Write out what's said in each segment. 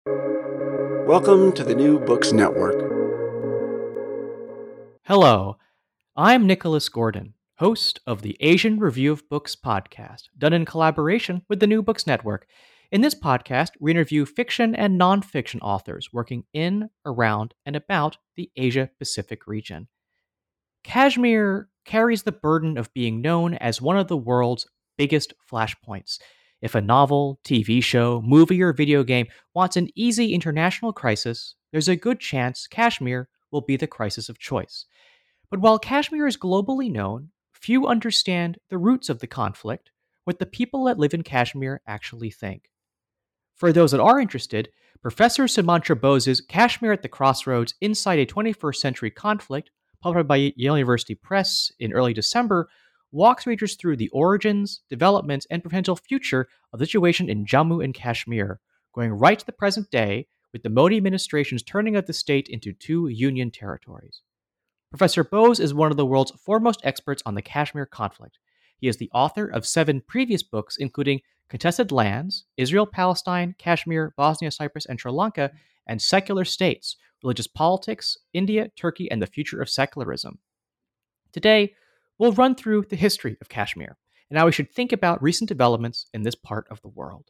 Welcome to the New Books Network. Hello, I'm Nicholas Gordon, host of the Asian Review of Books podcast, done in collaboration with the New Books Network. In this podcast, we interview fiction and nonfiction authors working in, around, and about the Asia Pacific region. Kashmir carries the burden of being known as one of the world's biggest flashpoints. If a novel, TV show, movie, or video game wants an easy international crisis, there's a good chance Kashmir will be the crisis of choice. But while Kashmir is globally known, few understand the roots of the conflict, what the people that live in Kashmir actually think. For those that are interested, Professor Sumantra Bose's Kashmir at the Crossroads Inside a 21st Century Conflict, published by Yale University Press in early December, walks readers through the origins, developments, and potential future of the situation in Jammu and Kashmir, going right to the present day with the Modi administration's turning of the state into two union territories. Professor Bose is one of the world's foremost experts on the Kashmir conflict. He is the author of 7 previous books, including Contested Lands, Israel, Palestine, Kashmir, Bosnia, Cyprus, and Sri Lanka, and Secular States, Religious Politics, India, Turkey, and the Future of Secularism. Today, we'll run through the history of Kashmir and how we should think about recent developments in this part of the world.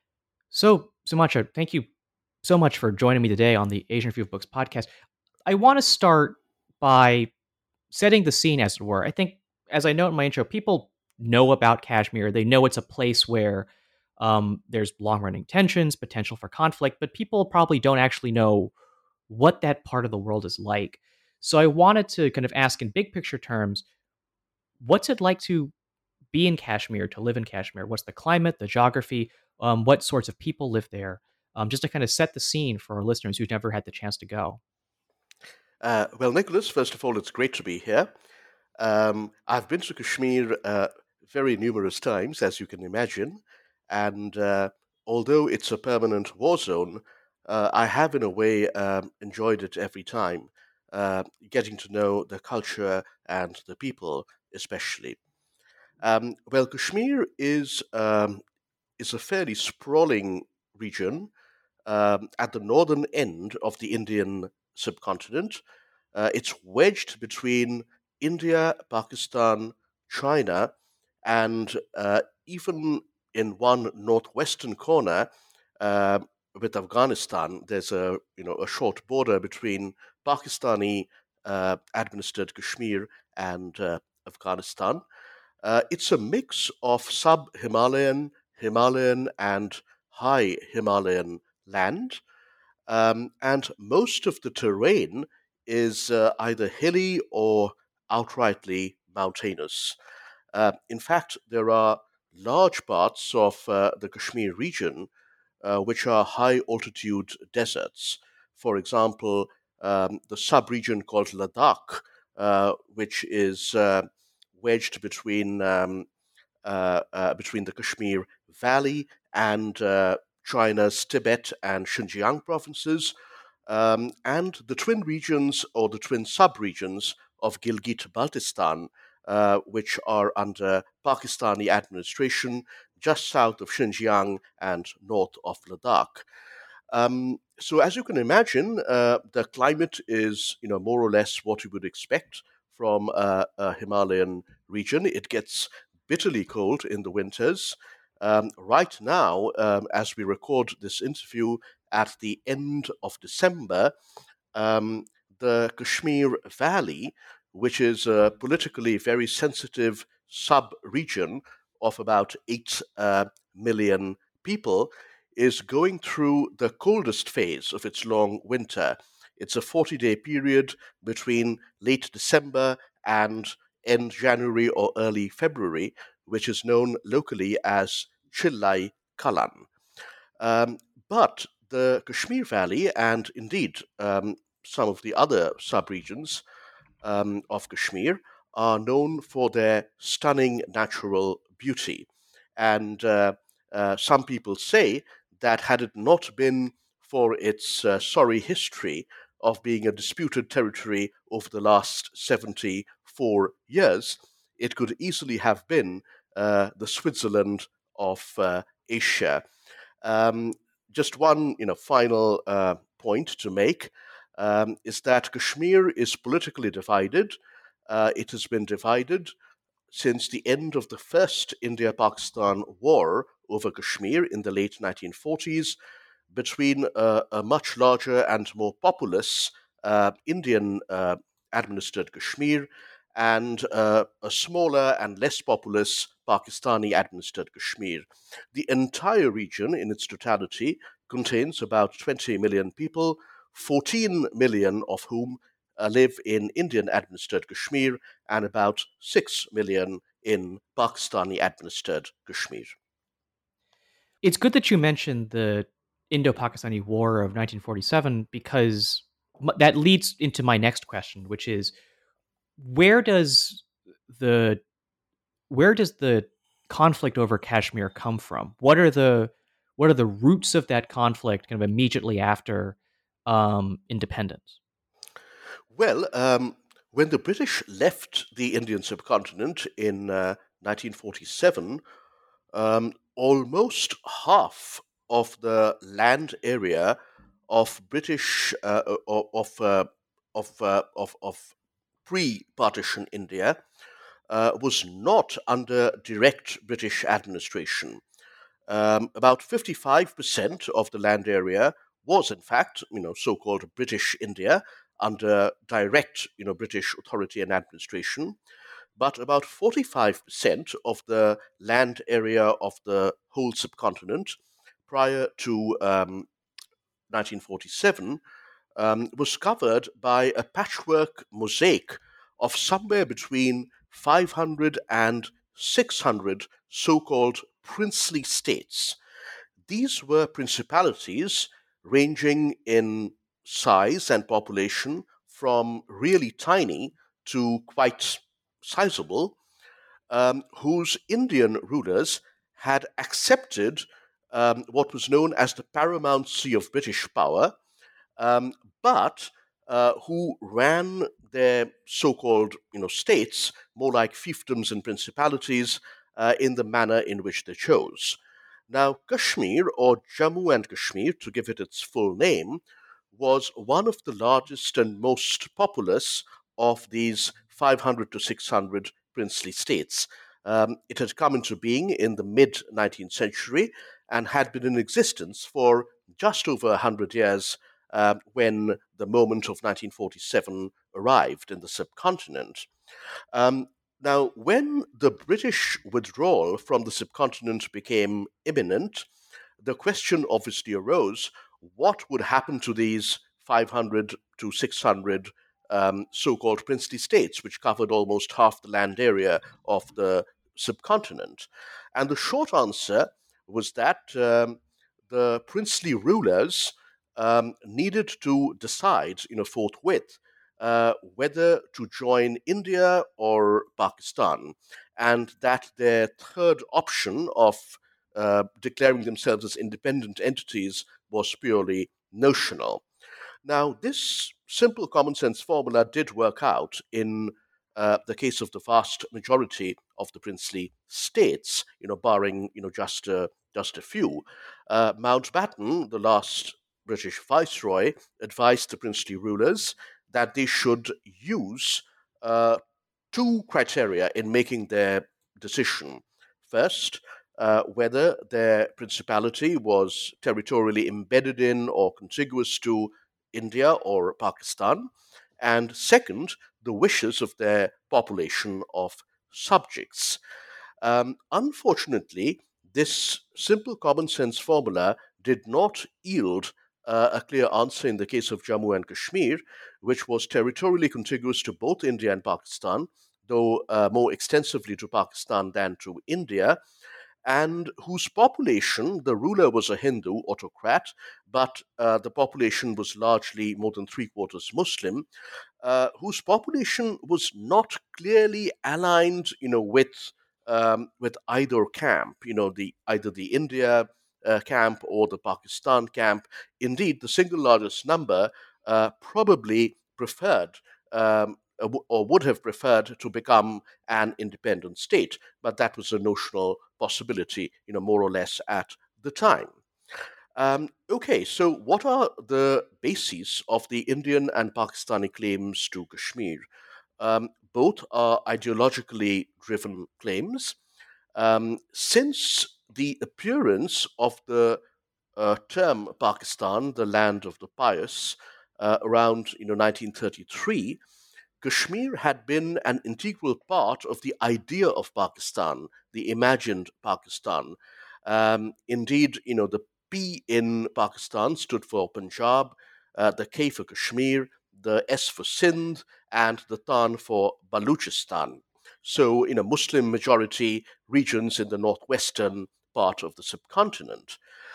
So, Sumantra, thank you so much for joining me today on the Asian Review of Books podcast. I want to start by setting the scene, as it were. I think, as I note in my intro, people know about Kashmir. They know it's a place where there's long-running tensions, potential for conflict, but people probably don't actually know what that part of the world is like. So I wanted to kind of ask in big picture terms, what's it like to be in Kashmir, to live in Kashmir? What's the climate, the geography? What sorts of people live there? Just to kind of set the scene for our listeners who've never had the chance to go. Well, Nicholas, first of all, it's great to be here. I've been to Kashmir very numerous times, as you can imagine, and although it's a permanent war zone, I have, in a way, enjoyed it every time, getting to know the culture and the people, especially. Well, Kashmir is a fairly sprawling region at the northern end of the Indian subcontinent. It's wedged between India, Pakistan, China, and even in one northwestern corner uh, with Afghanistan, there's a short border between Pakistani administered Kashmir and Afghanistan. It's a mix of sub-Himalayan, Himalayan, and high Himalayan land, and most of the terrain is either hilly or outrightly mountainous. In fact, there are large parts of the Kashmir region which are high altitude deserts. For example, the sub-region called Ladakh, which is wedged between the Kashmir Valley and China's Tibet and Xinjiang provinces, and the twin regions or the twin sub-regions of Gilgit-Baltistan, which are under Pakistani administration just south of Xinjiang and north of Ladakh. So, as you can imagine, the climate is, more or less what you would expect from a Himalayan region. It gets bitterly cold in the winters. Right now, as we record this interview at the end of December, um, the Kashmir Valley, which is a politically very sensitive sub region of about 8 million people, is going through the coldest phase of its long winter. It's a 40-day period between late December and end January or early February, which is known locally as Chillai Kalan. Um, but the Kashmir Valley, and indeed some of the other subregions of Kashmir, are known for their stunning natural beauty. And some people say that had it not been for its sorry history of being a disputed territory over the last 74 years, it could easily have been the Switzerland of Asia. Um, just one final point to make is that Kashmir is politically divided. It has been divided since the end of the first India-Pakistan war over Kashmir in the late 1940s between a much larger and more populous Indian administered Kashmir and a smaller and less populous Pakistani administered Kashmir. The entire region in its totality contains about 20 million people, 14 million of whom live in Indian administered Kashmir and about 6 million in Pakistani administered Kashmir. It's good that you mentioned the Indo-Pakistani War of 1947 because that leads into my next question, which is where does the conflict over Kashmir come from? What are the roots of that conflict kind of immediately after independence? Well, when the British left the Indian subcontinent in 1947, almost half of the land area of British of pre-partition India was not under direct British administration. About 55% of the land area was, in fact, so-called British India under direct, British authority and administration. But about 45% of the land area of the whole subcontinent prior to 1947 was covered by a patchwork mosaic of somewhere between 500 and 600 so-called princely states. These were principalities ranging in size and population from really tiny to quite sizable, whose Indian rulers had accepted what was known as the paramountcy of British power, um, but who ran their so-called states more like fiefdoms and principalities in the manner in which they chose. Now, Kashmir, or Jammu and Kashmir, to give it its full name, was one of the largest and most populous of these 500 to 600 princely states. It had come into being in the mid 19th century and had been in existence for just over 100 years when the moment of 1947 arrived in the subcontinent. Um, Now, when the British withdrawal from the subcontinent became imminent, the question obviously arose what would happen to these 500 to 600 so called princely states, which covered almost half the land area of the subcontinent? And the short answer was that the princely rulers needed to decide, forthwith, whether to join India or Pakistan, and that their third option of declaring themselves as independent entities was purely notional. Now, this simple common sense formula did work out in the case of the vast majority of the princely states, barring just a few. Mountbatten, the last British viceroy, advised the princely rulers that they should use uh, two criteria in making their decision. First, whether their principality was territorially embedded in or contiguous to India or Pakistan, and second, the wishes of their population of subjects. Unfortunately, this simple common sense formula did not yield a clear answer in the case of Jammu and Kashmir, which was territorially contiguous to both India and Pakistan, though more extensively to Pakistan than to India, and whose population, the ruler was a Hindu autocrat, but the population was largely more than three-quarters Muslim, whose population was not clearly aligned, with either camp, the either the India camp or the Pakistan camp. Indeed, the single largest number probably preferred. Or would have preferred to become an independent state, but that was a notional possibility, more or less at the time. Okay, so what are the bases of the Indian and Pakistani claims to Kashmir? Both are ideologically driven claims. Since the appearance of the term Pakistan, the land of the pious, around 1933, Kashmir had been an integral part of the idea of Pakistan, the imagined Pakistan. Indeed, the P in Pakistan stood for Punjab, the K for Kashmir, the S for Sindh, and the Tan for Baluchistan. So, Muslim majority regions in the northwestern part of the subcontinent.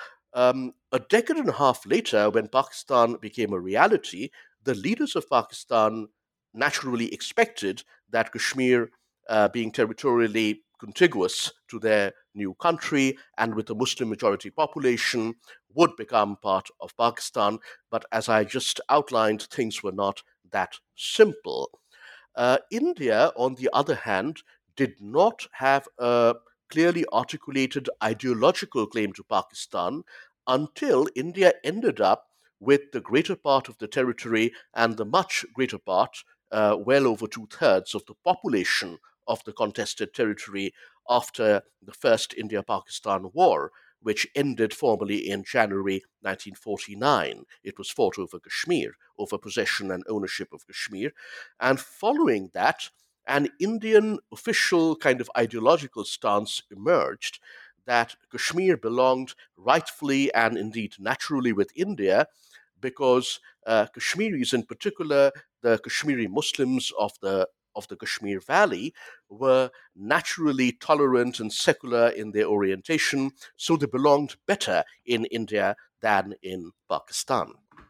A decade and a half later, when Pakistan became a reality, the leaders of Pakistan naturally expected that Kashmir, being territorially contiguous to their new country and with a Muslim majority population, would become part of Pakistan. But as I just outlined, things were not that simple. India, on the other hand, did not have a clearly articulated ideological claim to Pakistan until India ended up with the greater part of the territory and the much greater part, well over two-thirds of the population of the contested territory after the First India Pakistan War, which ended formally in January 1949. It was fought over Kashmir, over possession and ownership of Kashmir. And following that, an Indian official kind of ideological stance emerged that Kashmir belonged rightfully and indeed naturally with India because Kashmiris, in particular, the Kashmiri Muslims of the Kashmir Valley, were naturally tolerant and secular in their orientation, so they belonged better in India than in Pakistan.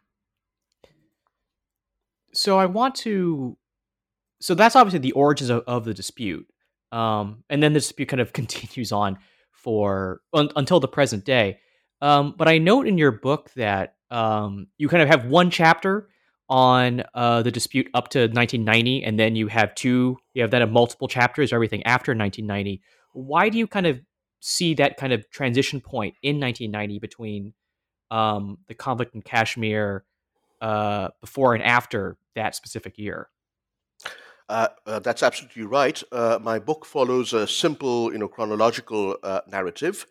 So I want to. So that's obviously the origins of the dispute, and then the dispute kind of continues on until the present day. But I note in your book that you kind of have one chapter on the dispute up to 1990, and then you have two. You have then a multiple chapters, everything after 1990. Why do you kind of see that kind of transition point in 1990 between the conflict in Kashmir before and after that specific year? That's absolutely right. My book follows a simple, chronological narrative,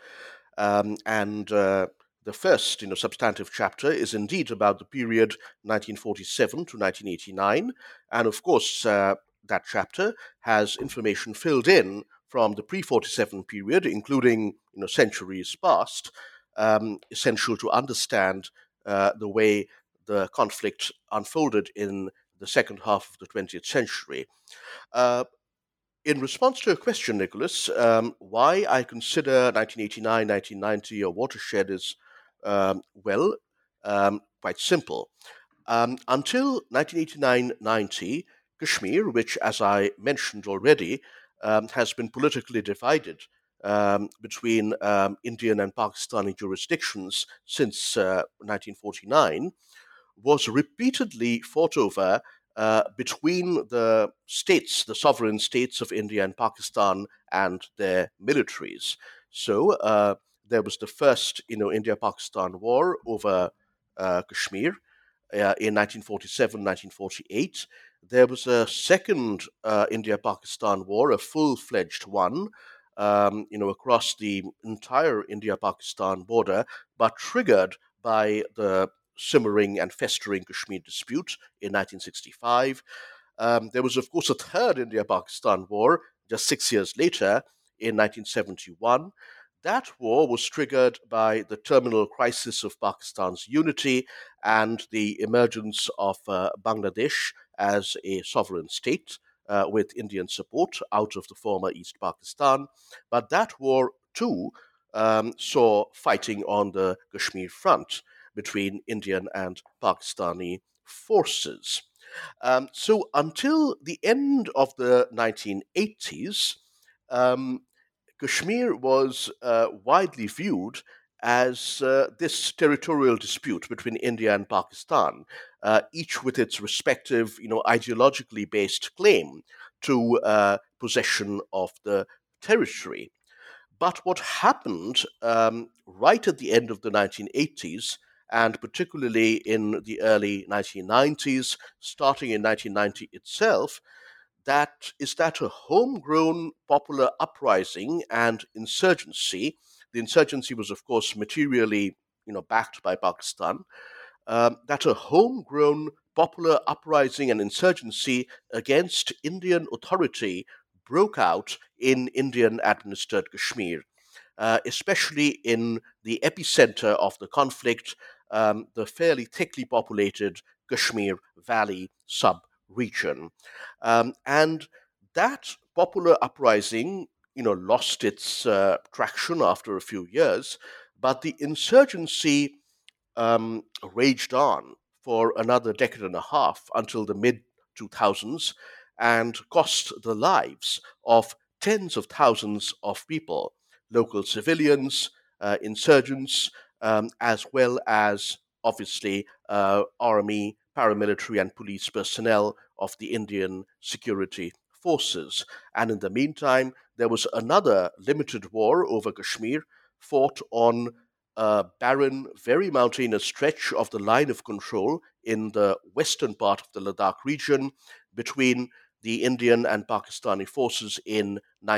and the first, substantive chapter is indeed about the period 1947 to 1989, and of course, that chapter has information filled in from the pre-47 period, including, centuries past, essential to understand the way the conflict unfolded in the second half of the 20th century. Uh, in response to your question, Nicholas, why I consider 1989, 1990 a watershed is, well, quite simple. Until 1989-90, Kashmir, which, as I mentioned already, has been politically divided between Indian and Pakistani jurisdictions since 1949, was repeatedly fought over between the states, the sovereign states of India and Pakistan, and their militaries. So there was the first, India-Pakistan war over Kashmir in 1947, 1948. There was a second India-Pakistan war, a full-fledged one, across the entire India-Pakistan border, but triggered by the simmering and festering Kashmir dispute in 1965. There was, of course, a third India Pakistan war just 6 years later in 1971. That war was triggered by the terminal crisis of Pakistan's unity and the emergence of Bangladesh as a sovereign state with Indian support out of the former East Pakistan. But that war, too, saw fighting on the Kashmir front between Indian and Pakistani forces. So until the end of the 1980s, um, Kashmir was widely viewed as this territorial dispute between India and Pakistan, each with its respective, ideologically based claim to possession of the territory. But what happened right at the end of the 1980s, and particularly in the early 1990s, starting in 1990 itself, that a homegrown popular uprising and insurgency. The insurgency was, of course, materially, backed by Pakistan. That a homegrown popular uprising and insurgency against Indian authority broke out in Indian administered Kashmir, especially in the epicenter of the conflict, the fairly thickly populated Kashmir Valley sub region. And that popular uprising, lost its traction after a few years, but the insurgency raged on for another decade and a half until the mid 2000s and cost the lives of tens of thousands of people, local civilians, insurgents, as well as obviously army, paramilitary, and police personnel of the Indian security forces. And in the meantime, there was another limited war over Kashmir fought on a barren, very mountainous stretch of the line of control in the western part of the Ladakh region between the Indian and Pakistani forces in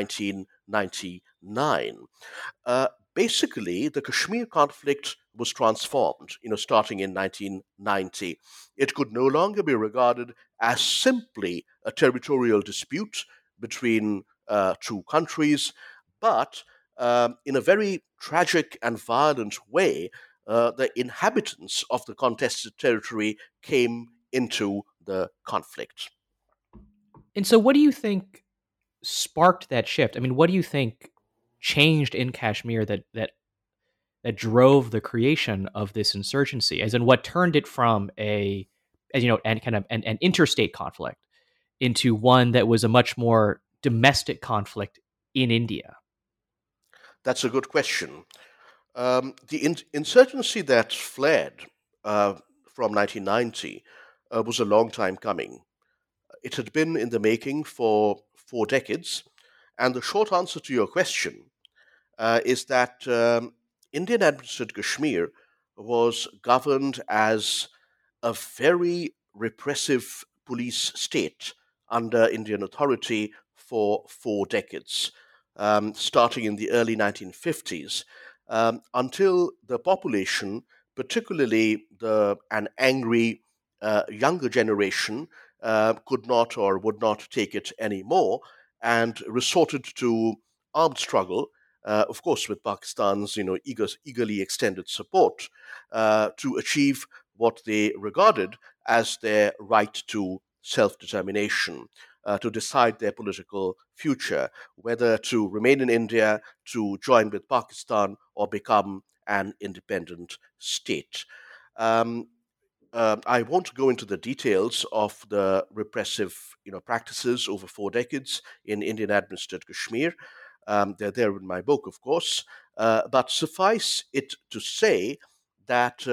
1999. Uh, Basically, the Kashmir conflict was transformed, starting in 1990. It could no longer be regarded as simply a territorial dispute between two countries, but in a very tragic and violent way, the inhabitants of the contested territory came into the conflict. And so, what do you think sparked that shift? I mean, what do you think changed in Kashmir that drove the creation of this insurgency? As in, what turned it from as you know, and kind of an interstate conflict into one that was a much more domestic conflict in India? That's a good question. The insurgency that fled from 1990 was a long time coming. It had been in the making for 4 decades. And the short answer to your question is that Indian administered Kashmir was governed as a very repressive police state under Indian authority for 4 decades, starting in the early 1950s, until the population, particularly an angry younger generation, could not or would not take it anymore and resorted to armed struggle, of course, with Pakistan's eagerly extended support, to achieve what they regarded as their right to self determination, to decide their political future, whether to remain in India, to join with Pakistan, or become an independent state. Um, I won't go into the details of the repressive, practices over 4 decades in Indian administered Kashmir. They're there in my book, of course. But suffice it to say that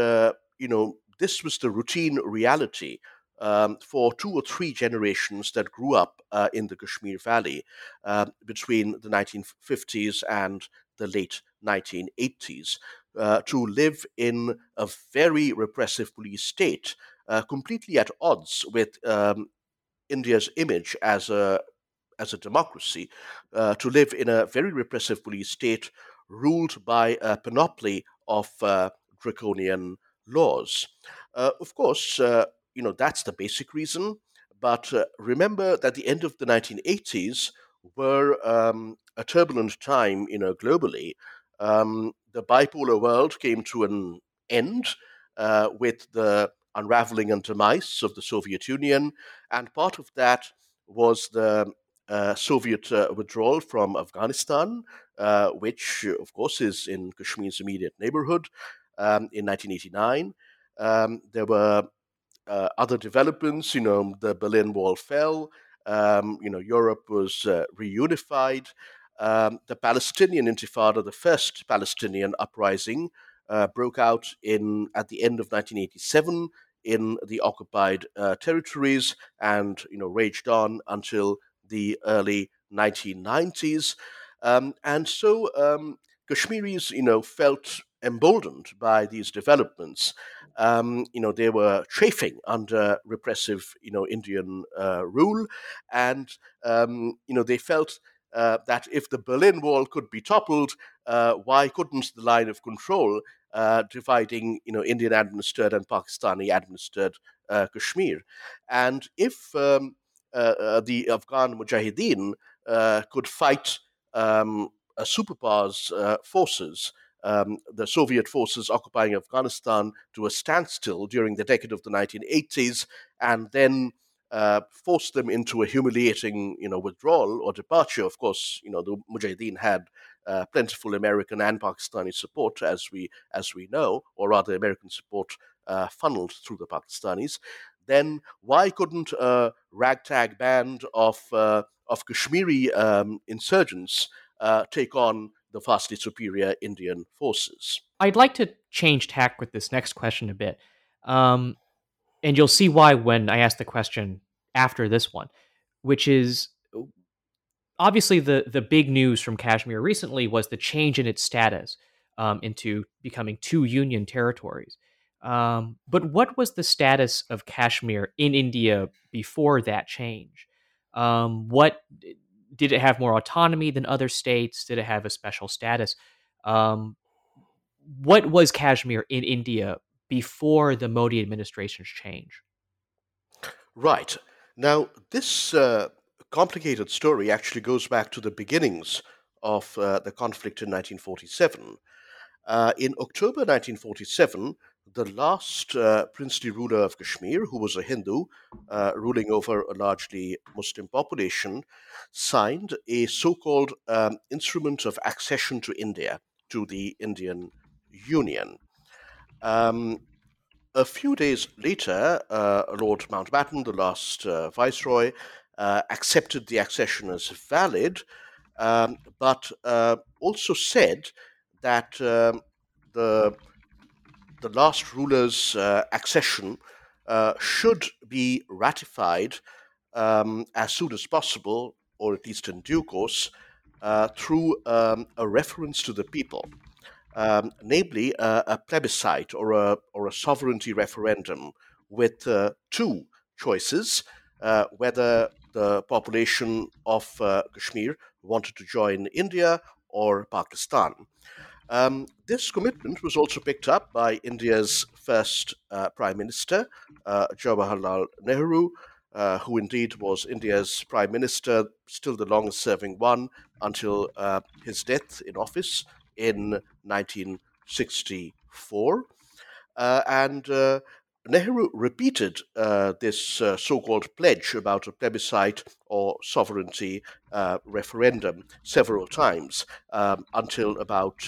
this was the routine reality for 2 or 3 generations that grew up in the Kashmir Valley between the 1950s and the late 1980s, to live in a very repressive police state, completely at odds with India's image as a democracy, to live in a very repressive police state ruled by a panoply of draconian laws. Of course, that's the basic reason. But remember that the end of the 1980s were a turbulent time, globally. The bipolar world came to an end with the unraveling and demise of the Soviet Union, and part of that was the Soviet withdrawal from Afghanistan, which, of course, is in Kashmir's immediate neighborhood, in 1989. There were other developments. The Berlin Wall fell. Europe was reunified. The Palestinian Intifada, the first Palestinian uprising, broke out at the end of 1987 in the occupied territories and raged on until the early 1990s. And so Kashmiris, felt emboldened by these developments. They were chafing under repressive, Indian rule, and they felt that if the Berlin Wall could be toppled, why couldn't the line of control dividing, Indian administered and Pakistani administered Kashmir? And if the Afghan Mujahideen could fight a superpower's forces, the Soviet forces occupying Afghanistan, to a standstill during the decade of the 1980s, and then force them into a humiliating, withdrawal or departure. Of course, the Mujahideen had plentiful American and Pakistani support, as we know, or rather, American support funneled through the Pakistanis. Then why couldn't a ragtag band of Kashmiri insurgents take on the vastly superior Indian forces? I'd like to change tack with this next question a bit. And you'll see why when I ask the question after this one, which is obviously the big news from Kashmir recently was the change in its status into becoming two union territories. But what was the status of Kashmir in India before that change? What did it have more autonomy than other states? Did it have a special status? Um, what was Kashmir in India before the Modi administration's change? Right. Now, this complicated story actually goes back to the beginnings of the conflict in 1947. In October 1947, the last princely ruler of Kashmir, who was a Hindu, ruling over a largely Muslim population, signed a so called Instrument of Accession to India, to the Indian Union. Um, a few days later, Lord Mountbatten, the last viceroy, accepted the accession as valid, but also said that the last ruler's accession should be ratified as soon as possible, or at least in due course, through a reference to the people, namely a plebiscite or a sovereignty referendum with two choices: whether the population of Kashmir wanted to join India or Pakistan. This commitment was also picked up by India's first Prime Minister, Jawaharlal Nehru, who indeed was India's Prime Minister, still the longest serving one, until his death in office in 1964. And Nehru repeated this so called pledge about a plebiscite or sovereignty referendum several times until about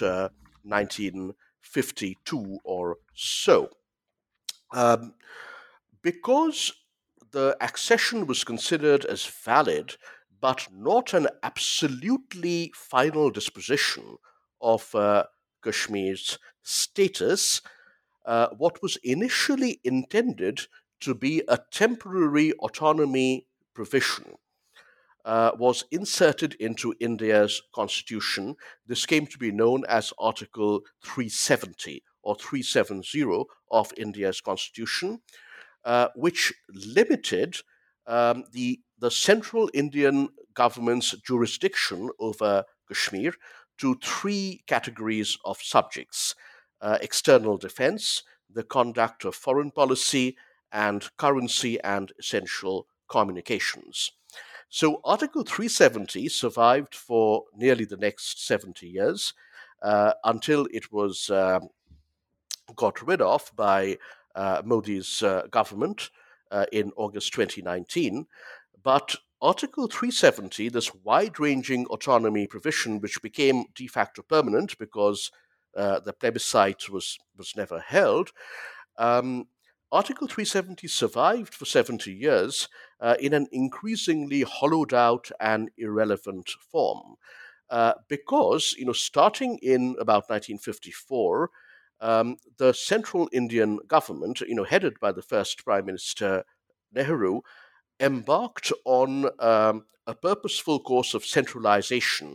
1952 or so. Um, because the accession was considered as valid, but not an absolutely final disposition of Kashmir's status, what was initially intended to be a temporary autonomy provision was inserted into India's constitution. This came to be known as Article 370 or 370 of India's constitution, which limited the central Indian government's jurisdiction over Kashmir to three categories of subjects: external defense, the conduct of foreign policy, and currency and essential communications. So Article 370 survived for nearly the next 70 years until it was got rid of by Modi's government in August 2019. But Article 370, this wide ranging autonomy provision, which became de facto permanent because the plebiscite was never held, Article 370 survived for 70 years in an increasingly hollowed out and irrelevant form. Because, starting in about 1954, the central Indian government, headed by the first Prime Minister Nehru, embarked on a purposeful course of centralization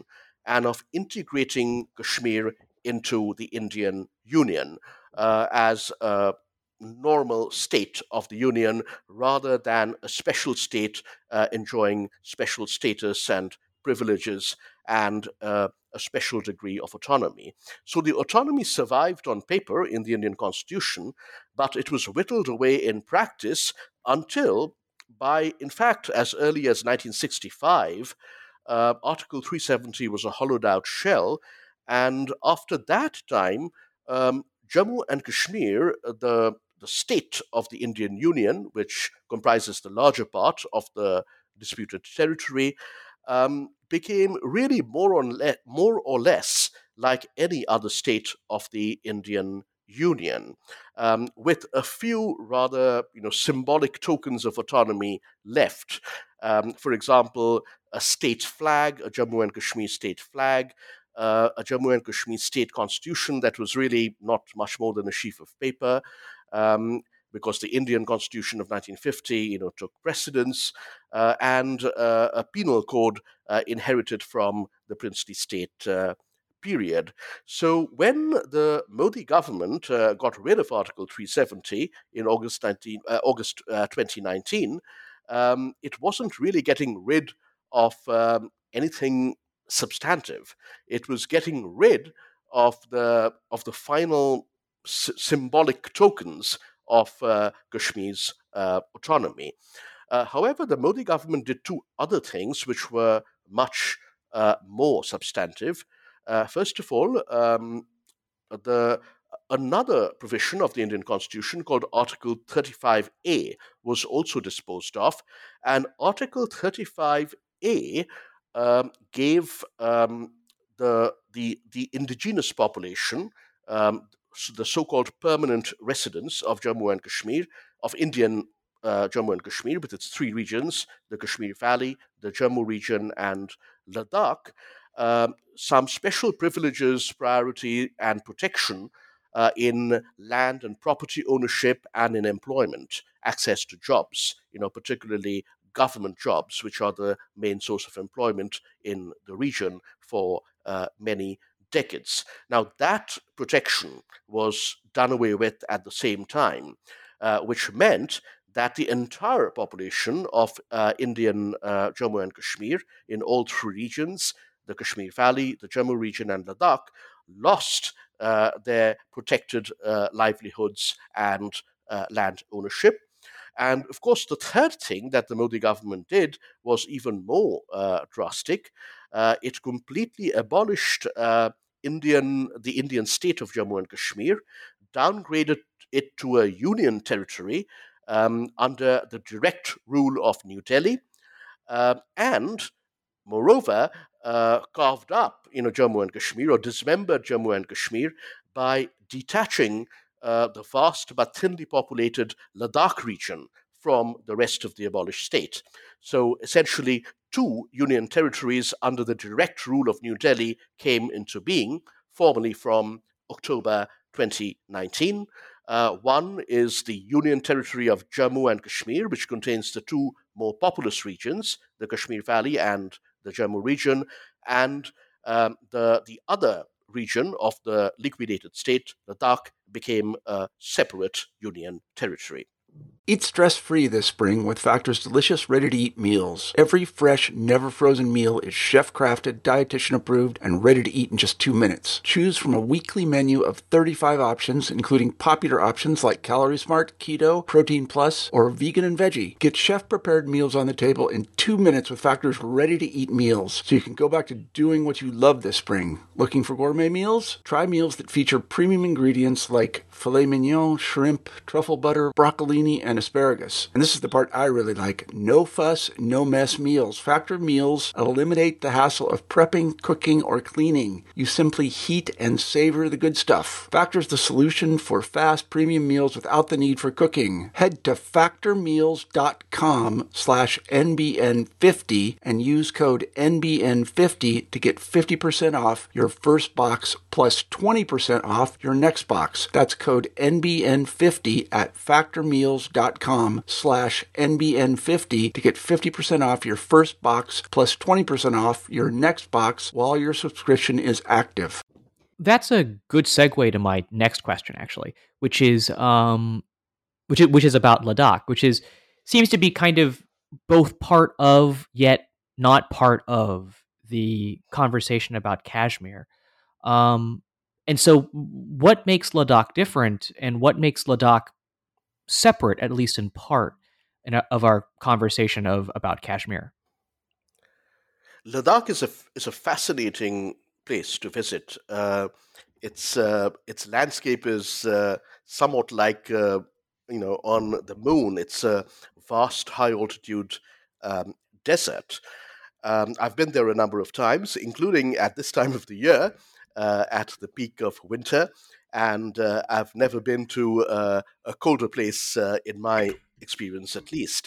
and of integrating Kashmir into the Indian Union as a normal state of the Union rather than a special state enjoying special status and privileges and a special degree of autonomy. So the autonomy survived on paper in the Indian Constitution, but it was whittled away in practice until, in fact, as early as 1965, Article 370 was a hollowed out shell. And after that time, Jammu and Kashmir, the state of the Indian Union, which comprises the larger part of the disputed territory, became really more or less like any other state of the Indian Union, with a few rather symbolic tokens of autonomy left. For example, a state flag, a Jammu and Kashmir state flag, a Jammu and Kashmir state constitution that was really not much more than a sheaf of paper, because the Indian Constitution of 1950, took precedence, and a penal code inherited from the princely state period. So when the Modi government got rid of Article 370 in August 2019, it wasn't really getting rid of anything substantive. It was getting rid of the final symbolic tokens of Kashmir's autonomy. However, the Modi government did two other things which were much more substantive. First of all, another provision of the Indian Constitution called Article 35A was also disposed of, and Article 35A gave the indigenous population, the so-called permanent residents of Jammu and Kashmir, of Indian Jammu and Kashmir, with its three regions, the Kashmir Valley, the Jammu region, and Ladakh, some special privileges, priority, and protection in land and property ownership and in employment, access to jobs, particularly government jobs, which are the main source of employment in the region for many decades. Now, that protection was done away with at the same time, which meant that the entire population of Indian Jammu and Kashmir in all three regions, the Kashmir Valley, the Jammu region, and Ladakh, lost their protected livelihoods and land ownership. And of course, the third thing that the Modi government did was even more drastic. It completely abolished the Indian state of Jammu and Kashmir, downgraded it to a union territory under the direct rule of New Delhi, and moreover, carved up Jammu and Kashmir, or dismembered Jammu and Kashmir, by detaching the vast but thinly populated Ladakh region from the rest of the abolished state. So essentially, two union territories under the direct rule of New Delhi came into being, formally from October 2019. One is the Union Territory of Jammu and Kashmir, which contains the two more populous regions, the Kashmir Valley and the Jammu region, and the other region of the liquidated state, Ladakh, became a separate union territory. Eat stress-free this spring with Factor's delicious, ready-to-eat meals. Every fresh, never-frozen meal is chef-crafted, dietitian-approved, and ready to eat in just 2 minutes. Choose from a weekly menu of 35 options, including popular options like Calorie Smart, Keto, Protein Plus, or Vegan and Veggie. Get chef-prepared meals on the table in 2 minutes with Factor's ready-to-eat meals, so you can go back to doing what you love this spring. Looking for gourmet meals? Try meals that feature premium ingredients like filet mignon, shrimp, truffle butter, broccolini, and asparagus. And this is the part I really like. No fuss, no mess meals. Factor meals eliminate the hassle of prepping, cooking, or cleaning. You simply heat and savor the good stuff. Factor's the solution for fast premium meals without the need for cooking. Head to factormeals.com/NBN50 and use code NBN50 to get 50% off your first box plus 20% off your next box. That's code NBN50 at factormeals.com/NBN50. edmeals.com/NBN50 to get 50% off your first box plus 20% off your next box while your subscription is active. That's a good segue to my next question, actually, which is which is about Ladakh, which seems to be kind of both part of yet not part of the conversation about Kashmir. And so, what makes Ladakh different, and what makes Ladakh separate, at least in part, of our conversation about Kashmir? Ladakh is a fascinating place to visit. Its landscape is somewhat like on the moon. It's a vast, high altitude desert. I've been there a number of times, including at this time of the year, at the peak of winter, and I've never been to a colder place in my experience, at least.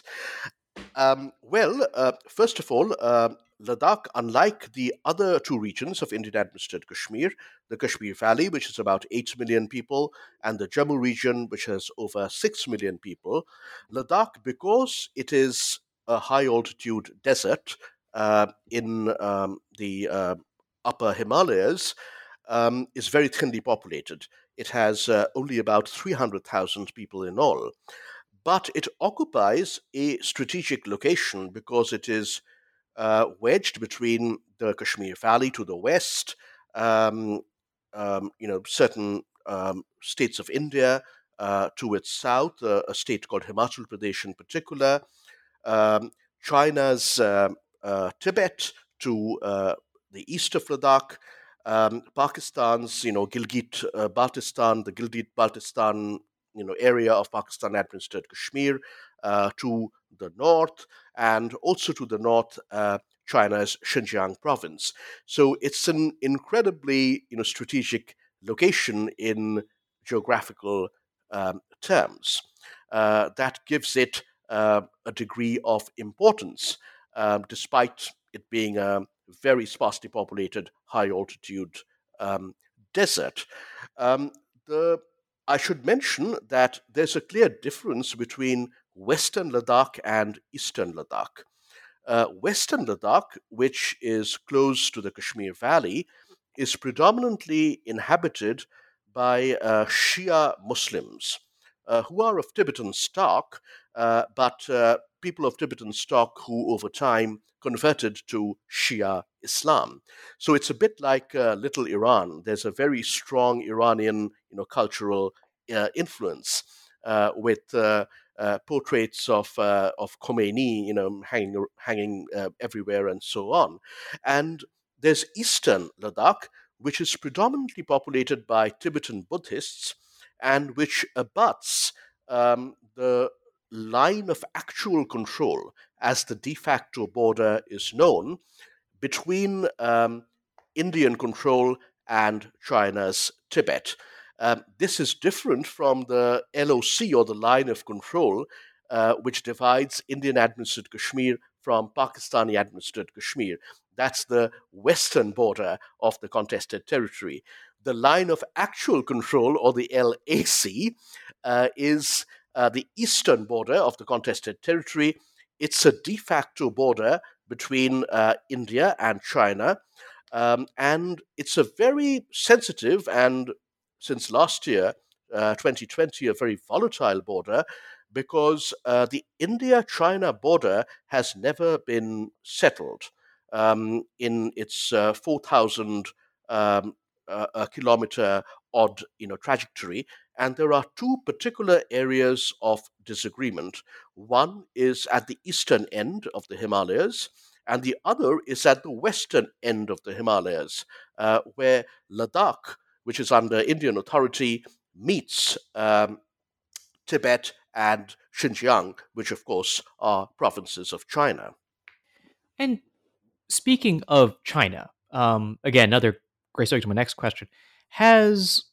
First of all, Ladakh, unlike the other two regions of Indian administered Kashmir, the Kashmir Valley, which is about 8 million people, and the Jammu region, which has over 6 million people, Ladakh, because it is a high altitude desert in the upper Himalayas, is very thinly populated. It has only about 300,000 people in all. But it occupies a strategic location because it is wedged between the Kashmir Valley to the west, certain states of India to its south, a state called Himachal Pradesh in particular, China's Tibet to the east of Ladakh, Pakistan's, Gilgit-Baltistan, the Gilgit-Baltistan, area of Pakistan-administered Kashmir to the north, and also to the north, China's Xinjiang province. So it's an incredibly, strategic location in geographical terms. That gives it a degree of importance, despite it being a very sparsely populated, high-altitude desert. I should mention that there's a clear difference between Western Ladakh and Eastern Ladakh. Western Ladakh, which is close to the Kashmir Valley, is predominantly inhabited by Shia Muslims who are of Tibetan stock, but people of Tibetan stock who over time converted to Shia Islam. So it's a bit like Little Iran. There's a very strong Iranian, cultural influence with portraits of Khomeini, hanging everywhere and so on. And there's Eastern Ladakh, which is predominantly populated by Tibetan Buddhists and which abuts the line of actual control, as the de facto border is known, between Indian control and China's Tibet. This is different from the LOC, or the line of control, which divides Indian administered Kashmir from Pakistani administered Kashmir. That's the western border of the contested territory. The line of actual control, or the LAC, is the eastern border of the contested territory. It's a de facto border between India and China, and it's a very sensitive and, since last year, 2020, a very volatile border, because the India-China border has never been settled in its 4,000 kilometer odd trajectory. And there are two particular areas of disagreement. One is at the eastern end of the Himalayas, and the other is at the western end of the Himalayas, where Ladakh, which is under Indian authority, meets Tibet and Xinjiang, which of course are provinces of China. And speaking of China, again, another great segue to my next question. Has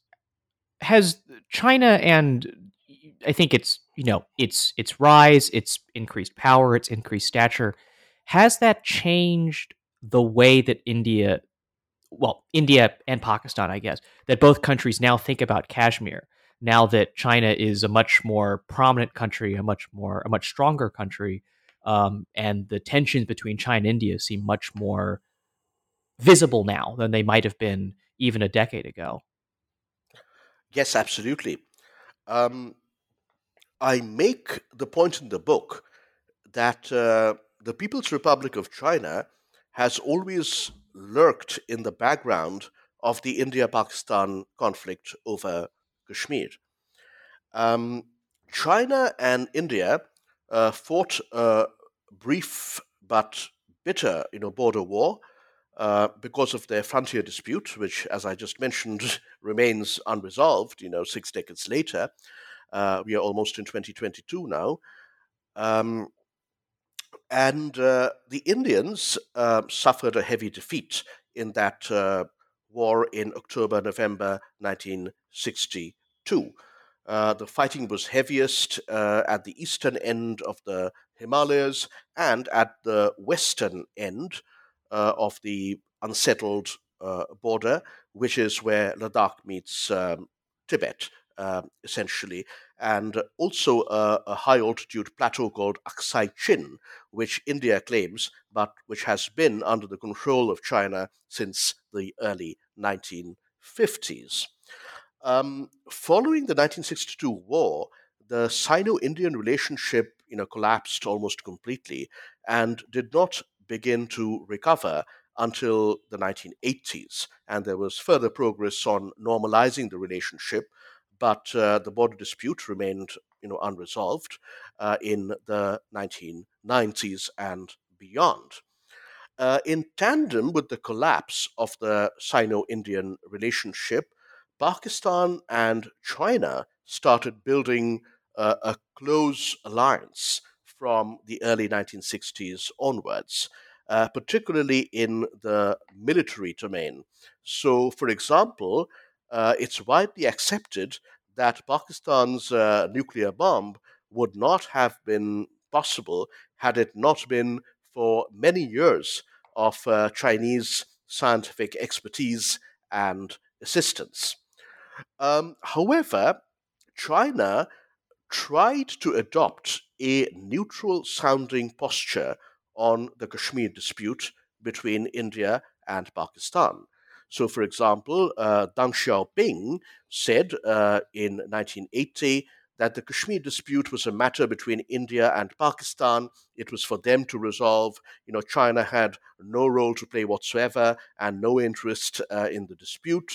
China, and I think it's its rise, its increased power, its increased stature, has that changed the way that India and Pakistan, I guess, that both countries now think about Kashmir? now that China is a much more prominent country, a much stronger country, and the tensions between China and India seem much more visible now than they might have been even a decade ago. Yes, absolutely. Um, I make the point in the book that the People's Republic of China has always lurked in the background of the India Pakistan conflict over Kashmir. Um, China and India fought a brief but bitter border war because of their frontier dispute, which, as I just mentioned, remains unresolved 6 decades later. We are almost in 2022 now. Um, and the Indians suffered a heavy defeat in that war in October, November 1962. The fighting was heaviest at the eastern end of the Himalayas and at the western end of the unsettled border, which is where Ladakh meets Tibet, essentially, and also a high altitude plateau called Aksai Chin, which India claims, but which has been under the control of China since the early 1950s. Following the 1962 war, the Sino-Indian relationship, collapsed almost completely and did not begin to recover until the 1980s. And there was further progress on normalizing the relationship, but the border dispute remained, unresolved in the 1990s and beyond. In tandem with the collapse of the Sino Indian relationship, Pakistan and China started building a close alliance from the early 1960s onwards, particularly in the military domain. So, for example, it's widely accepted that Pakistan's nuclear bomb would not have been possible had it not been for many years of Chinese scientific expertise and assistance. However, China tried to adopt a neutral sounding posture on the Kashmir dispute between India and Pakistan. So, for example, Deng Xiaoping said in 1980 that the Kashmir dispute was a matter between India and Pakistan. It was for them to resolve. China had no role to play whatsoever and no interest in the dispute.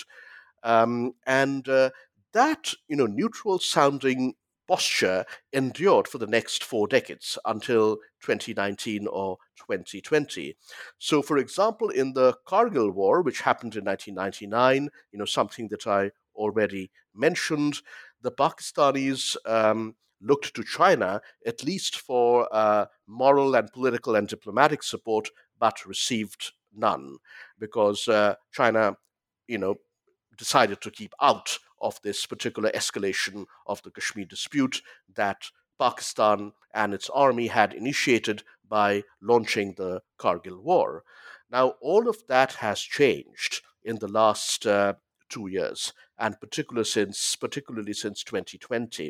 And that neutral sounding posture endured for the next 4 decades until 2019 or 2020. So, for example, in the Kargil War, which happened in 1999, something that I already mentioned, the Pakistanis looked to China at least for moral and political and diplomatic support, but received none because China, you know, decided to keep out of this particular escalation of the Kashmir dispute that Pakistan and its army had initiated by launching the Kargil War. Now, all of that has changed in the last 2 years, and particularly since 2020.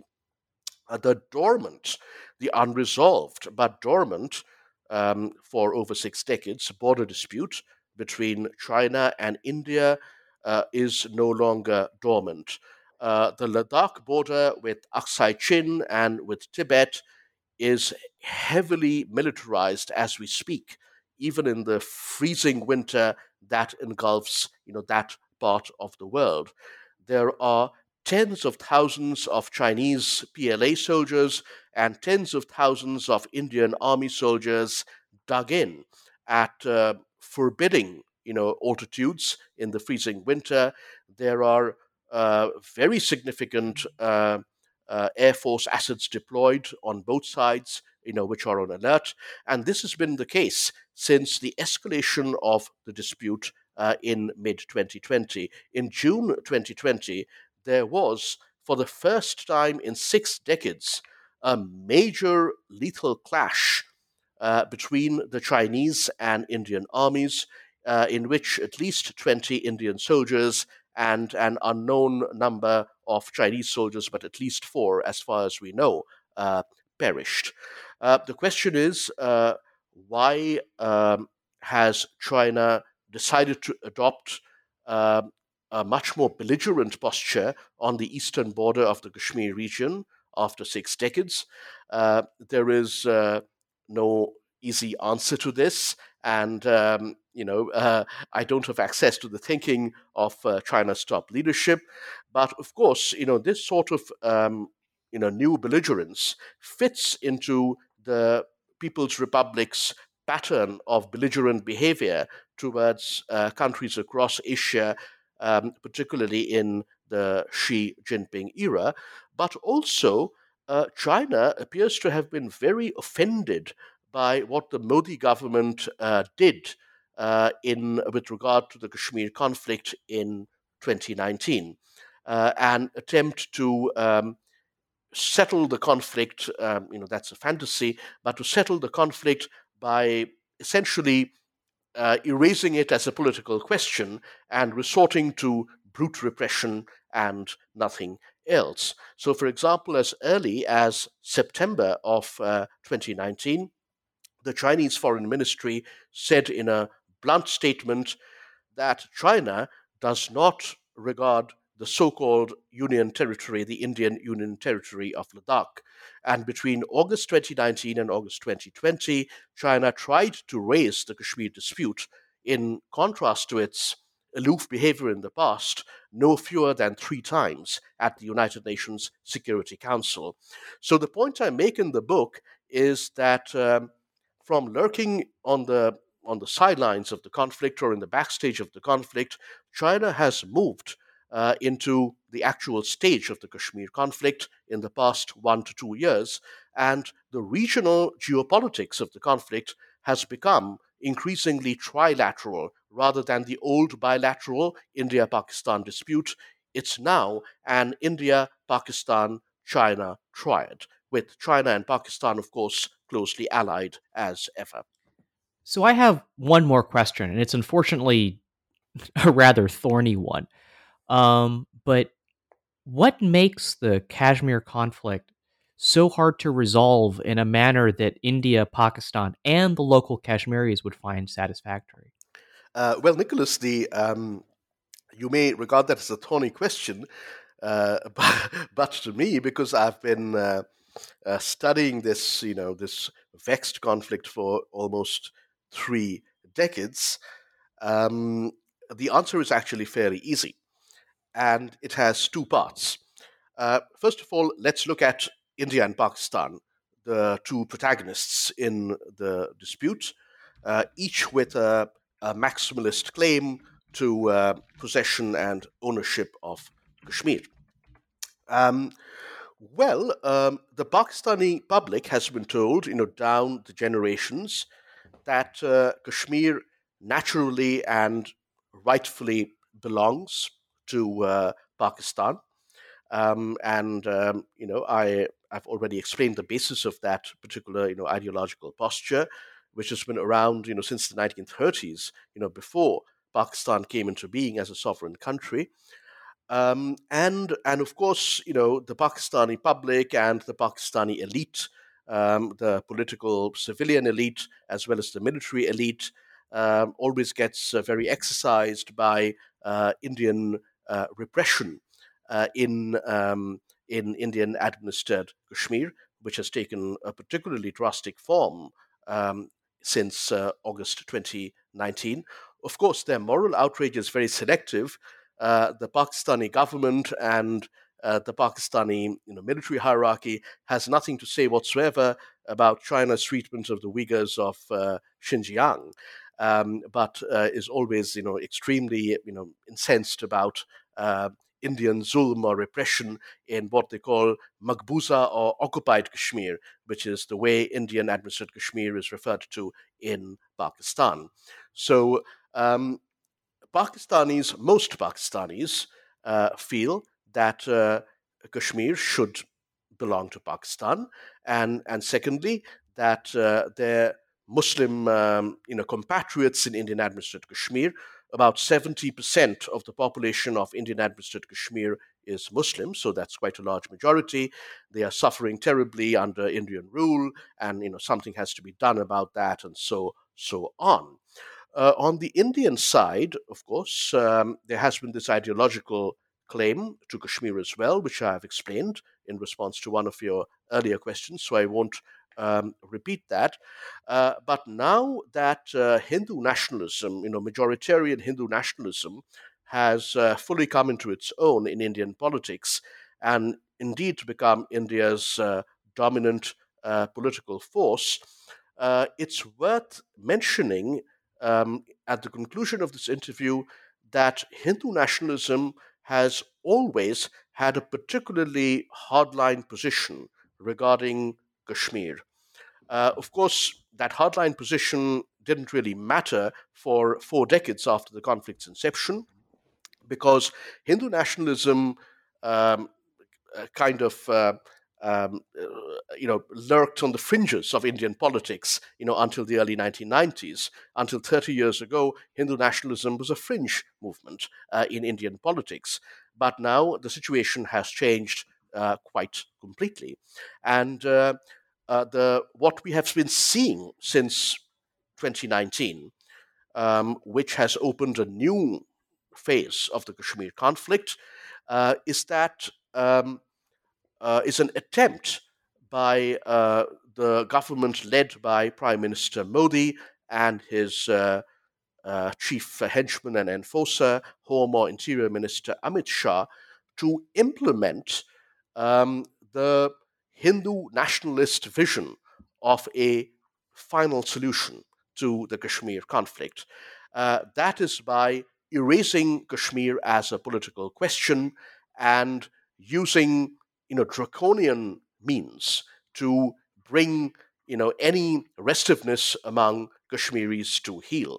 The unresolved but dormant for over 6 decades border dispute between China and India is no longer dormant. The Ladakh border with Aksai Chin and with Tibet is heavily militarized as we speak, even in the freezing winter that engulfs that part of the world. There are tens of thousands of Chinese PLA soldiers and tens of thousands of Indian army soldiers dug in at forbidding altitudes in the freezing winter. There are very significant Air Force assets deployed on both sides, which are on alert. And this has been the case since the escalation of the dispute in mid 2020. In June 2020, there was, for the first time in 6 decades, a major lethal clash between the Chinese and Indian armies, in which at least 20 Indian soldiers and an unknown number of Chinese soldiers, but at least 4, as far as we know, perished. The question is, why has China decided to adopt a much more belligerent posture on the eastern border of the Kashmir region after 6 decades? There is no easy answer to this, and I don't have access to the thinking of China's top leadership. But of course, this sort of new belligerence fits into the People's Republic's pattern of belligerent behavior towards countries across Asia, particularly in the Xi Jinping era. But also, China appears to have been very offended by what the Modi government did with regard to the Kashmir conflict in 2019, an attempt to settle the conflict. That's a fantasy, but to settle the conflict by essentially erasing it as a political question and resorting to brute repression and nothing else. So, for example, as early as September of 2019, the Chinese Foreign Ministry said in a blunt statement that China does not regard the so called Union Territory, the Indian Union Territory of Ladakh. And between August 2019 and August 2020, China tried to raise the Kashmir dispute in contrast to its aloof behavior in the past, no fewer than 3 times at the United Nations Security Council. So the point I make in the book is that from lurking on the sidelines of the conflict or in the backstage of the conflict, China has moved into the actual stage of the Kashmir conflict in the past 1 to 2 years, and the regional geopolitics of the conflict has become increasingly trilateral rather than the old bilateral India-Pakistan dispute. It's now an India-Pakistan-China triad, with China and Pakistan, of course, closely allied as ever. So I have one more question, and it's unfortunately a rather thorny one. But what makes the Kashmir conflict so hard to resolve in a manner that India, Pakistan, and the local Kashmiris would find satisfactory? Well, Nicholas, you may regard that as a thorny question, but to me, because I've been studying this vexed conflict for almost 3 decades, the answer is actually fairly easy, and it has 2 parts. First of all, let's look at India and Pakistan, the 2 protagonists in the dispute, each with a maximalist claim to possession and ownership of Kashmir. The Pakistani public has been told, down the generations, that Kashmir naturally and rightfully belongs to Pakistan. I've already explained the basis of that particular, ideological posture, which has been around, since the 1930s, before Pakistan came into being as a sovereign country. And of course, the Pakistani public and the Pakistani elite, the political civilian elite, as well as the military elite, always gets very exercised by Indian repression in Indian administered Kashmir, which has taken a particularly drastic form since August 2019. Of course, their moral outrage is very selective. The Pakistani government and the Pakistani military hierarchy has nothing to say whatsoever about China's treatment of the Uyghurs of Xinjiang, but is always extremely incensed about Indian zulm or repression in what they call Maqbuza or occupied Kashmir, which is the way Indian administered Kashmir is referred to in Pakistan. So most Pakistanis feel that Kashmir should belong to Pakistan, and secondly, that their Muslim compatriots in Indian administered Kashmir, about 70% of the population of Indian-administered Kashmir is Muslim, so that's quite a large majority. They are suffering terribly under Indian rule, and something has to be done about that, and so on. On the Indian side, of course, there has been this ideological claim to Kashmir as well, which I have explained in response to one of your earlier questions, so I won't repeat that. But now that Hindu nationalism, majoritarian Hindu nationalism, has fully come into its own in Indian politics and indeed become India's dominant political force, it's worth mentioning at the conclusion of this interview that Hindu nationalism has always had a particularly hardline position regarding Kashmir. Of course, that hardline position didn't really matter for 4 decades after the conflict's inception, because Hindu nationalism um, kind of lurked on the fringes of Indian politics, until the early 1990s. Until 30 years ago, Hindu nationalism was a fringe movement in Indian politics. But now the situation has changed quite completely. And what we have been seeing since 2019, which has opened a new phase of the Kashmir conflict, is that is an attempt by the government led by Prime Minister Modi and his chief henchman and enforcer, Home or Interior Minister Amit Shah, to implement the Hindu nationalist vision of a final solution to the Kashmir conflict. That is by erasing Kashmir as a political question and using draconian means to bring any restiveness among Kashmiris to heel.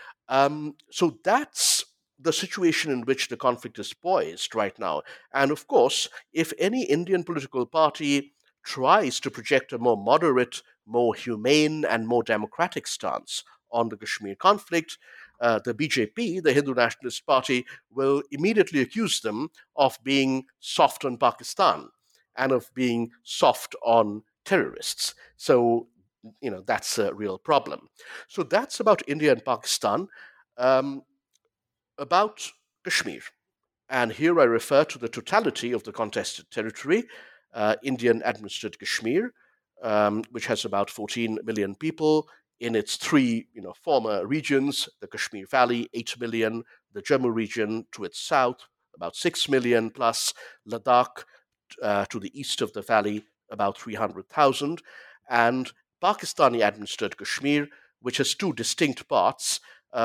So that's the situation in which the conflict is poised right now. And of course, if any Indian political party tries to project a more moderate, more humane, and more democratic stance on the Kashmir conflict, the BJP, the Hindu Nationalist Party, will immediately accuse them of being soft on Pakistan and of being soft on terrorists. So, that's a real problem. So that's about India and Pakistan. Um, about Kashmir, and here I refer to the totality of the contested territory, Indian administered Kashmir, which has about 14 million people in its three former regions: the Kashmir Valley, 8 million; the Jammu region to its south, about 6 million plus; Ladakh to the east of the valley, about 300,000; and Pakistani administered Kashmir, which has two distinct parts.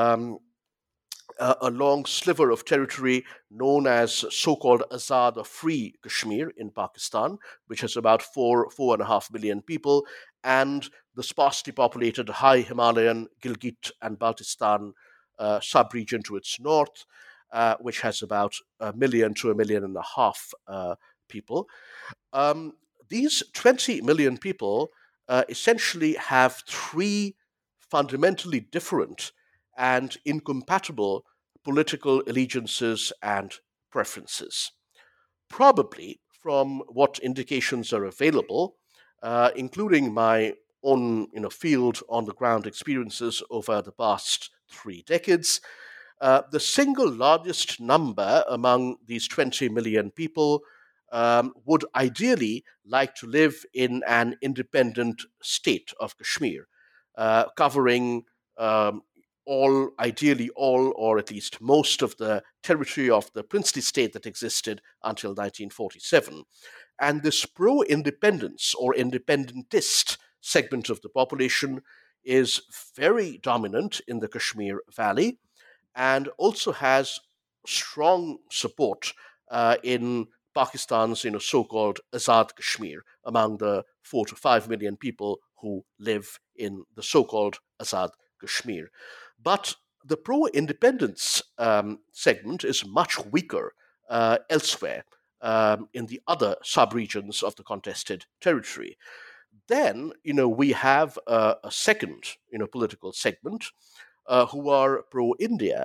A long sliver of territory known as so-called Azad or Free Kashmir in Pakistan, which has about 4.5 million people, and the sparsely populated high Himalayan Gilgit and Baltistan sub-region to its north, which has about 1 million to 1.5 million people. These 20 million people essentially have three fundamentally different and incompatible political allegiances and preferences. Probably, from what indications are available, including my own field on the ground experiences over the past 3 decades, the single largest number among these 20 million people would ideally like to live in an independent state of Kashmir, covering ideally all, or at least most of the territory of the princely state that existed until 1947. And this pro-independence or independentist segment of the population is very dominant in the Kashmir Valley and also has strong support in Pakistan's so-called Azad Kashmir among the 4 to 5 million people who live in the so-called Azad Kashmir. But the pro-independence segment is much weaker elsewhere in the other sub-regions of the contested territory. Then, we have a second, political segment who are pro-India,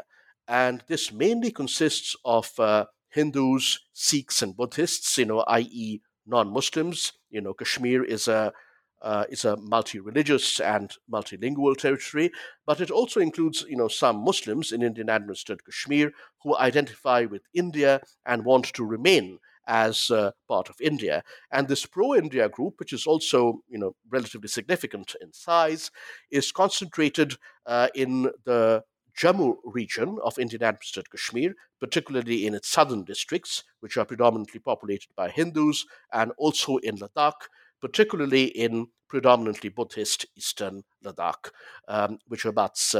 And this mainly consists of Hindus, Sikhs, and Buddhists, i.e., non-Muslims. Kashmir is a multi-religious and multilingual territory, but it also includes, some Muslims in Indian-administered Kashmir who identify with India and want to remain as part of India. And this pro-India group, which is also, relatively significant in size, is concentrated in the Jammu region of Indian-administered Kashmir, particularly in its southern districts, which are predominantly populated by Hindus, and also in Ladakh, particularly in predominantly Buddhist eastern Ladakh, which abuts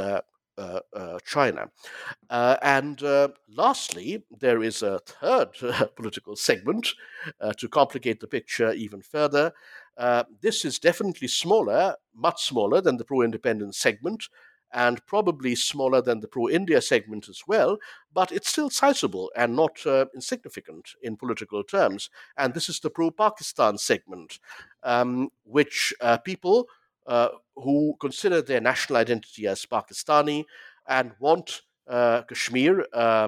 China. And lastly, there is a third political segment to complicate the picture even further. This is definitely smaller, much smaller than the pro-independence segment, and probably smaller than the pro-India segment as well, but it's still sizable and not insignificant in political terms. And this is the pro-Pakistan segment, which people who consider their national identity as Pakistani and want Kashmir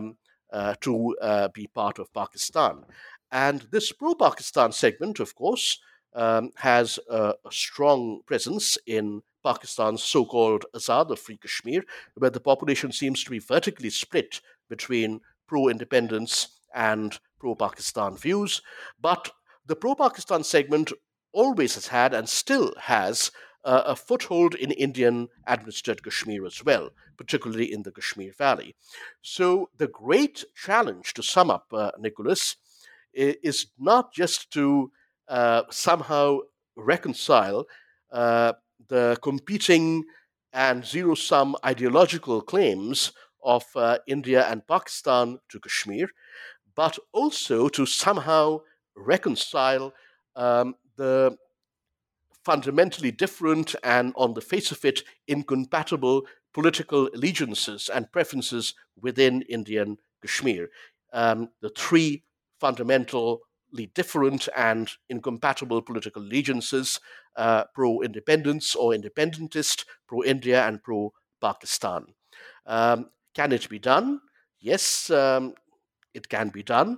to be part of Pakistan. And this pro-Pakistan segment, of course, has a strong presence in Pakistan's so-called Azad or Free Kashmir, where the population seems to be vertically split between pro-independence and pro-Pakistan views. But the pro-Pakistan segment always has had and still has a foothold in Indian-administered Kashmir as well, particularly in the Kashmir Valley. So the great challenge, to sum up, Nicholas, is not just to somehow reconcile the competing and zero-sum ideological claims of India and Pakistan to Kashmir, but also to somehow reconcile the fundamentally different and, on the face of it, incompatible political allegiances and preferences within Indian Kashmir. The three fundamentally different and incompatible political allegiances, pro-independence or independentist, pro-India and pro-Pakistan. Can it be done? Yes, it can be done.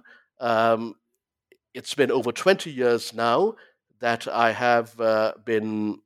It's been over 20 years now that I have been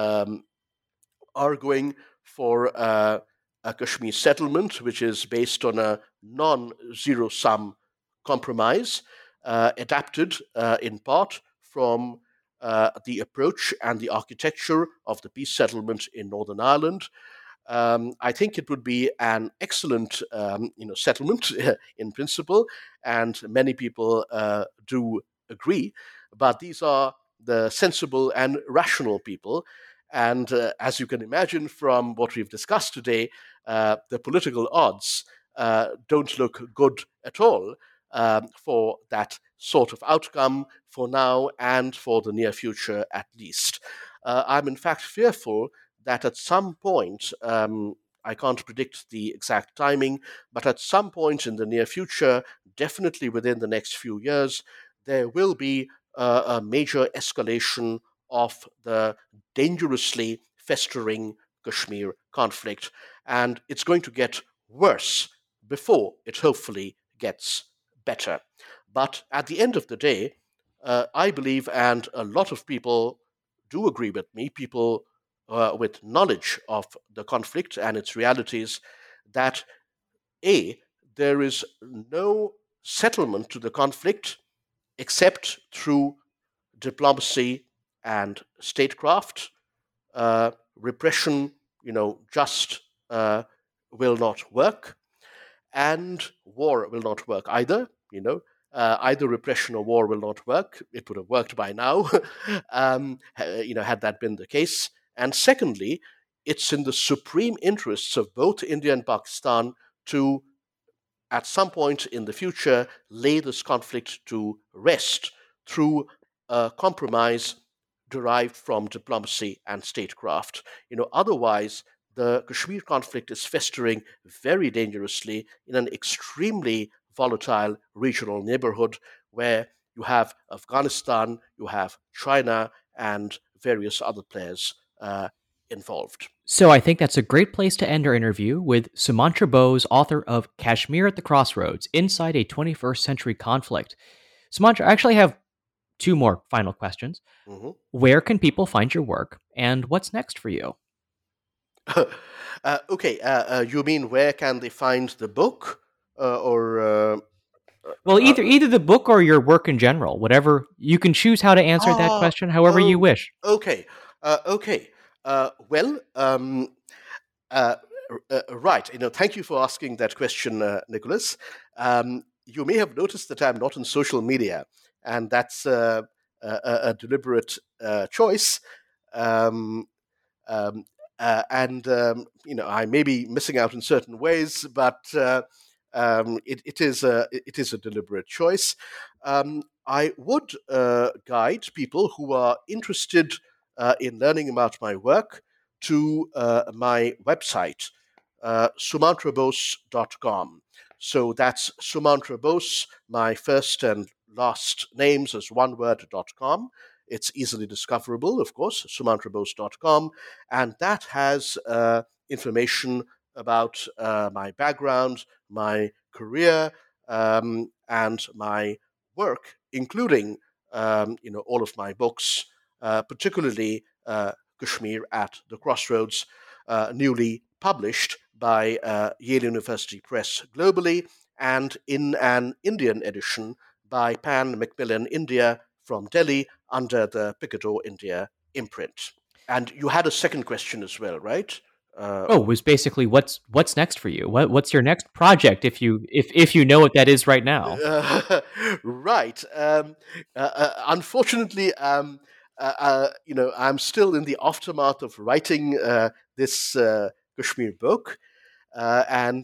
arguing for a Kashmir settlement, which is based on a non-zero-sum compromise, adapted in part from the approach and the architecture of the peace settlement in Northern Ireland. I think it would be an excellent, settlement in principle, and many people do agree. But these are the sensible and rational people. And as you can imagine from what we've discussed today, the political odds don't look good at all for that sort of outcome for now and for the near future at least. I'm in fact fearful that at some point, I can't predict the exact timing, but at some point in the near future, definitely within the next few years, there will be a major escalation of the dangerously festering Kashmir conflict. And it's going to get worse before it hopefully gets better. But at the end of the day, I believe, and a lot of people do agree with me, people with knowledge of the conflict and its realities, that there is no settlement to the conflict except through diplomacy and statecraft. Repression, just will not work, and war will not work either. Either repression or war will not work. It would have worked by now, had that been the case. And secondly, it's in the supreme interests of both India and Pakistan to, at some point in the future, lay this conflict to rest through a compromise derived from diplomacy and statecraft. Otherwise, the Kashmir conflict is festering very dangerously in an extremely volatile regional neighborhood where you have Afghanistan, you have China, and various other players involved. So I think that's a great place to end our interview with Sumantra Bose, author of Kashmir at the Crossroads, Inside a 21st Century Conflict. Sumantra, I actually have two more final questions. Mm-hmm. Where can people find your work, and what's next for you? Okay, you mean where can they find the book? Well, either the book or your work in general, whatever. You can choose how to answer that question however you wish. Okay. Well, right. Thank you for asking that question, Nicholas. You may have noticed that I'm not on social media, and that's a deliberate choice. Um, I may be missing out in certain ways, but it is a deliberate choice. I would guide people who are interested in learning about my work to my website, sumantrabose.com. So that's Sumantra Bose, my first and last names as one word.com. It's easily discoverable, of course, sumantrabose.com, and that has information about my background, my career, and my work, including all of my books, particularly Kashmir at the Crossroads, newly published by Yale University Press globally, and in an Indian edition by Pan Macmillan India from Delhi under the Picador India imprint. And you had a second question as well, right? It was basically what's next for you? What's your next project if you know what that is right now? Right. Unfortunately, I'm still in the aftermath of writing this Kashmir book, and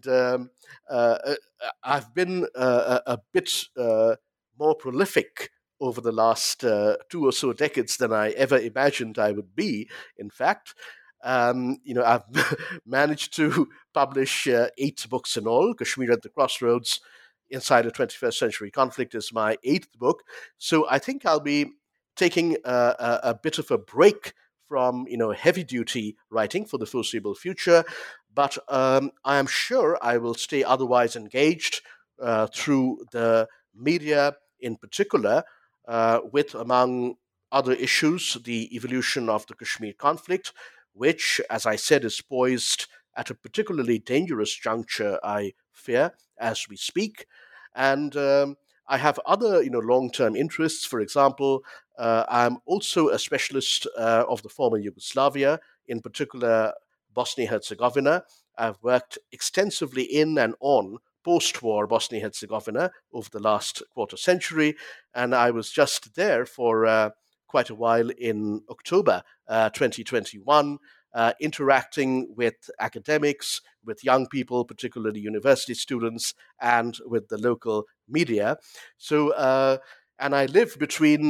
I've been a bit more prolific over the last 2 or so decades than I ever imagined I would be. In fact, I've managed to publish 8 books in all. Kashmir at the Crossroads, Inside a 21st Century Conflict is my 8th book. So I think I'll be taking a bit of a break from heavy duty writing for the foreseeable future, but I am sure I will stay otherwise engaged through the media, in particular, with, among other issues, the evolution of the Kashmir conflict, which, as I said, is poised at a particularly dangerous juncture, I fear, as we speak. And I have other, long-term interests. For example, I'm also a specialist of the former Yugoslavia, in particular Bosnia-Herzegovina. I've worked extensively in and on post-war Bosnia-Herzegovina over the last quarter century, and I was just there for quite a while in October 2021, interacting with academics, with young people, particularly university students, and with the local media. So, and I live between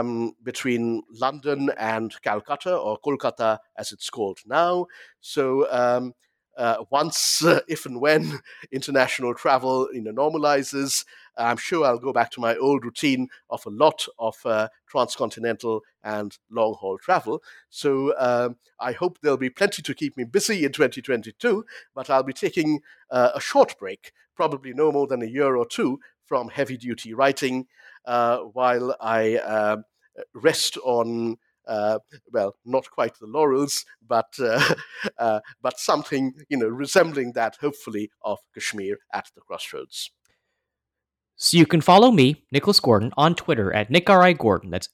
London and Calcutta, or Kolkata as it's called now. So once, if and when international travel normalizes, I'm sure I'll go back to my old routine of a lot of transcontinental and long haul travel. So I hope there'll be plenty to keep me busy in 2022, but I'll be taking a short break, probably no more than a year or two, from heavy duty writing while I rest on not quite the laurels, but something resembling that, hopefully, of Kashmir at the Crossroads. So you can follow me, Nicholas Gordon, on Twitter at NickRIGordon. That's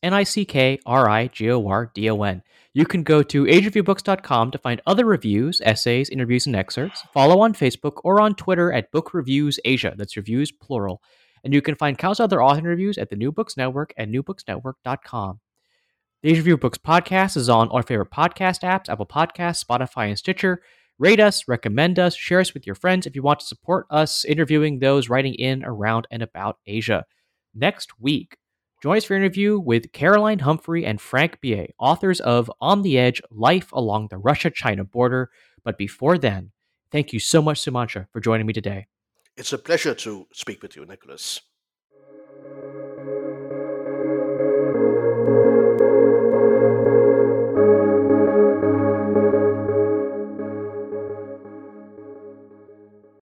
NickRIGordon. You can go to agereviewbooks.com to find other reviews, essays, interviews, and excerpts. Follow on Facebook or on Twitter at Book Reviews Asia. That's reviews plural. And you can find countless other author interviews at the New Books Network at newbooksnetwork.com. The Age Review Books podcast is on our favorite podcast apps, Apple Podcasts, Spotify, and Stitcher. Rate us, recommend us, share us with your friends if you want to support us interviewing those writing in, around, and about Asia. Next week, join us for an interview with Caroline Humphrey and Frank Bier, authors of On the Edge, Life Along the Russia-China Border. But before then, thank you so much, Sumantra, for joining me today. It's a pleasure to speak with you, Nicholas.